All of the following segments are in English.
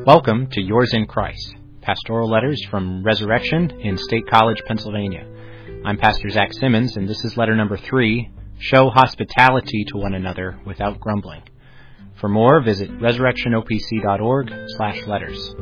Welcome to Yours in Christ, pastoral letters from Resurrection in State College, Pennsylvania. I'm Pastor Zach Simmons, and this is letter number 3, Show Hospitality to One Another Without Grumbling. For more, visit resurrectionopc.org/letters.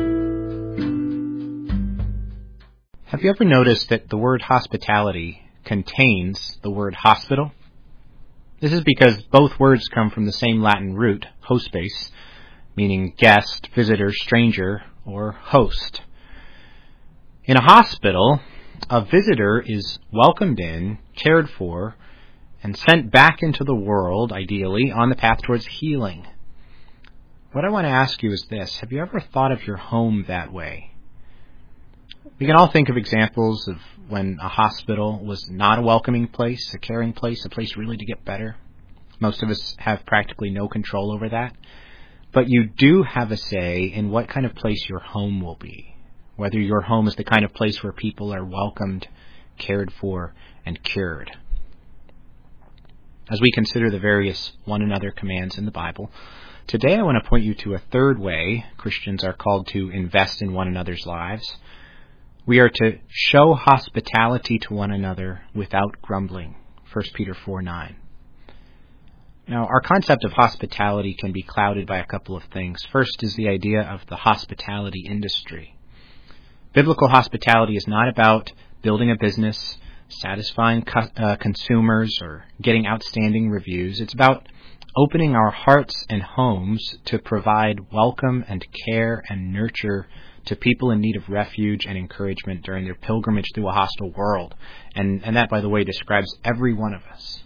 Have you ever noticed that the word hospitality contains the word hospital? This is because both words come from the same Latin root, hospes, meaning guest, visitor, stranger, or host. In a hospital, a visitor is welcomed in, cared for, and sent back into the world, ideally, on the path towards healing. What I want to ask you is this: have you ever thought of your home that way? We can all think of examples of when a hospital was not a welcoming place, a caring place, a place really to get better. Most of us have practically no control over that. But you do have a say in what kind of place your home will be, whether your home is the kind of place where people are welcomed, cared for, and cured. As we consider the various one another commands in the Bible, today I want to point you to a third way Christians are called to invest in one another's lives. We are to show hospitality to one another without grumbling, 1 Peter 4:9. Now, our concept of hospitality can be clouded by a couple of things. First is the idea of the hospitality industry. Biblical hospitality is not about building a business, satisfying consumers, or getting outstanding reviews. It's about opening our hearts and homes to provide welcome and care and nurture to people in need of refuge and encouragement during their pilgrimage through a hostile world. And that, by the way, describes every one of us.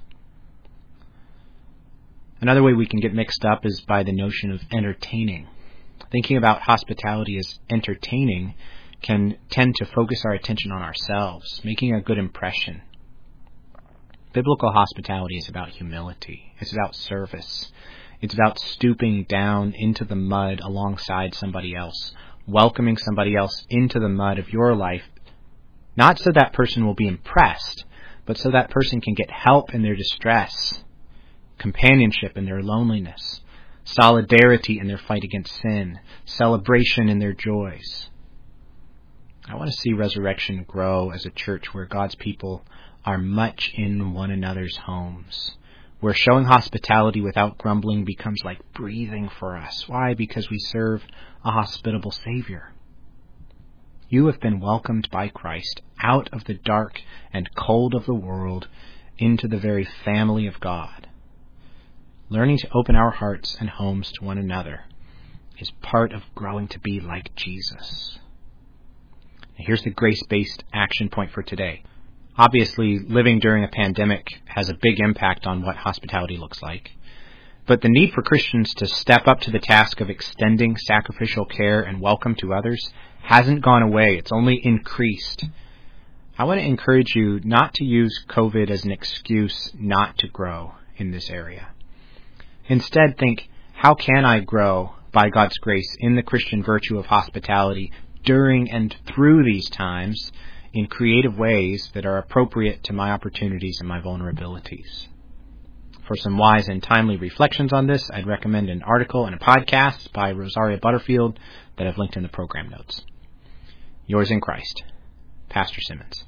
Another way we can get mixed up is by the notion of entertaining. Thinking about hospitality as entertaining can tend to focus our attention on ourselves, making a good impression. Biblical hospitality is about humility. It's about service. It's about stooping down into the mud alongside somebody else, welcoming somebody else into the mud of your life, not so that person will be impressed, but so that person can get help in their distress, companionship in their loneliness, solidarity in their fight against sin, celebration in their joys. I want to see Resurrection grow as a church where God's people are much in one another's homes, where showing hospitality without grumbling becomes like breathing for us. Why? Because we serve a hospitable Savior. You have been welcomed by Christ out of the dark and cold of the world into the very family of God. Learning to open our hearts and homes to one another is part of growing to be like Jesus. Now, here's the grace-based action point for today. Obviously, living during a pandemic has a big impact on what hospitality looks like. But the need for Christians to step up to the task of extending sacrificial care and welcome to others hasn't gone away. It's only increased. I want to encourage you not to use COVID as an excuse not to grow in this area. Instead, think, how can I grow by God's grace in the Christian virtue of hospitality during and through these times in creative ways that are appropriate to my opportunities and my vulnerabilities? For some wise and timely reflections on this, I'd recommend an article and a podcast by Rosaria Butterfield that I've linked in the program notes. Yours in Christ, Pastor Simmons.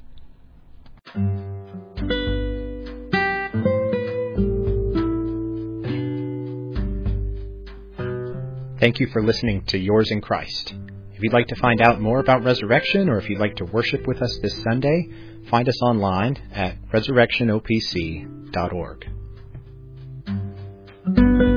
Thank you for listening to Yours in Christ. If you'd like to find out more about Resurrection, or if you'd like to worship with us this Sunday, find us online at resurrectionopc.org.